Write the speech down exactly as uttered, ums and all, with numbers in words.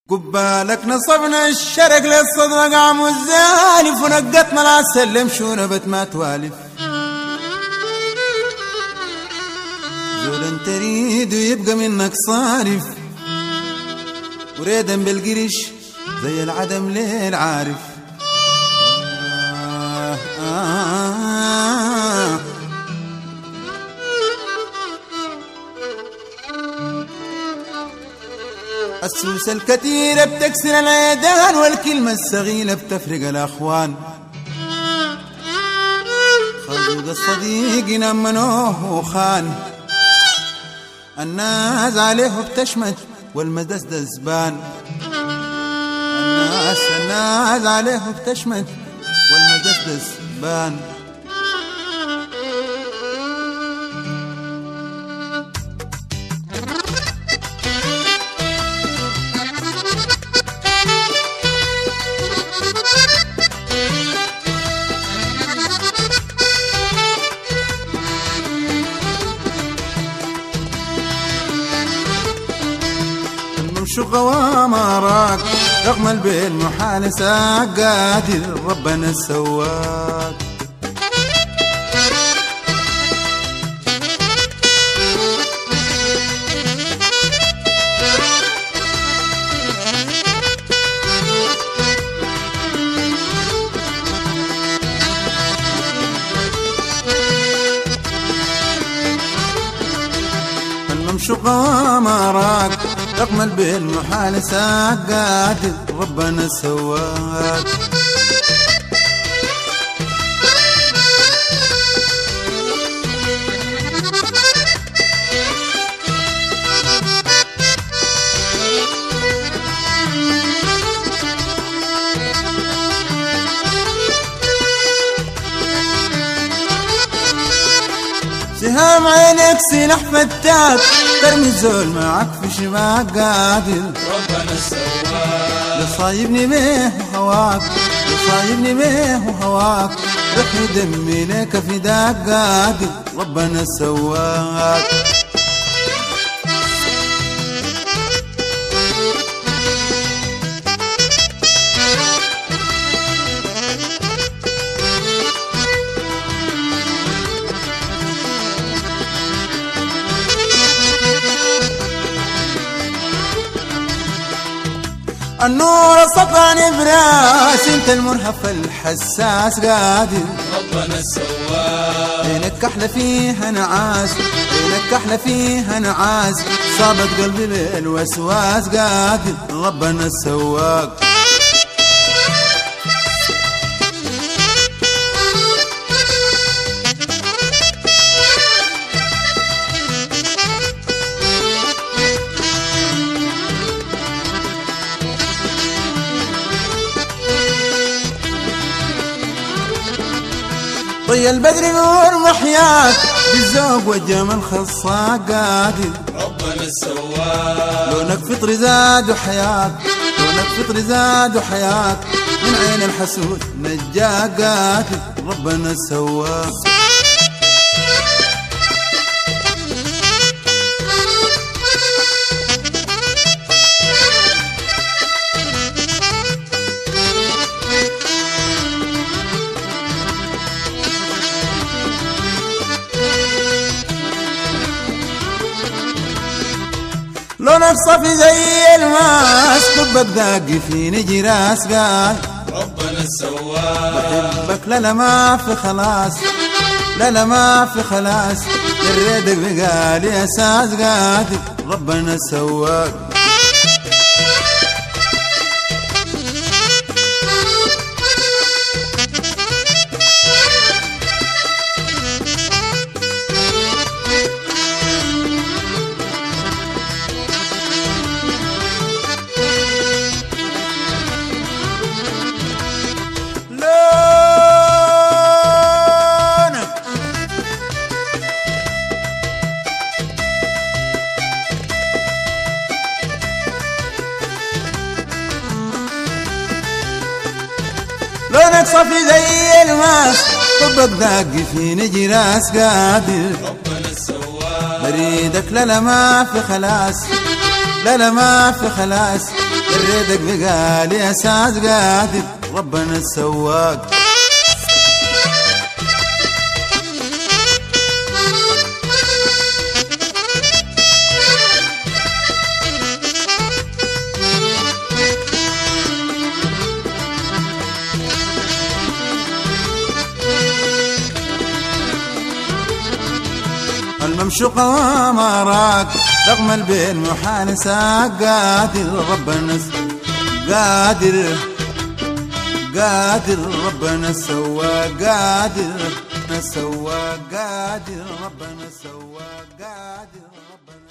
قبالك نصبنا الشرق للصدر قام الزانف ونقطنا لا سلم شو نبت ما توالف زول انت ريد ويبقى منك صارف وريدا بالقرش زي العدم ليل عارف آه آه السوس الكثيرة بتكسر العيدان والكلمة الصغيرة بتفرق الأخوان خلوق الصديق نمنوه وخان الناس عليه بتشمت والمدسدس بان الناس الناس عليه بتشمت والمدسدس بان شو غوامرك رغم البيل محال ساق قادر ربنا السواق الممشو غوامرك رغم البيل محال ساق قادر ربنا السواق سهام عينك سلاح فتاك ترمي الزول معك في شماك قادر ربنا السواق لصايبني بيه وهواك لصايبني بيه وهواك رحي دمي لك فداك قادر ربنا السواق النور سطع نبراس انت المرهف الحساس قادر ربنا السواق عينك احلى فيها نعاس عينك احلى فيها نعاس صابت قلبي بالوسواس قادر ربنا السواق طي البدر نور محياك بالذوق والجمال خصاك قادر ربنا السواق لونك فطر زاد وحياك لونك فطر زاد وحياك من عين الحسود نجاك قادر ربنا السواق لونك صفي زي الماس طبك داقي في نجراس قال ربنا السواق بحبك لا لا ما في خلاص لا لا ما في خلاص الريدك بقالي اساس قادر ربنا السواق لونك صفي زي الماس طبك داقي في نجراس قادر ربنا السواق بريدك لا لا ما في خلاص لا لا ما في خلاص الريدك بقال يا ساز قادر ربنا السواق. الممشوقة وما راك رغم البين محال ساق قادر ربنا قادر قادر ربنا السواق قادر ربنا السواق قادر ربنا السواق قادر ربنا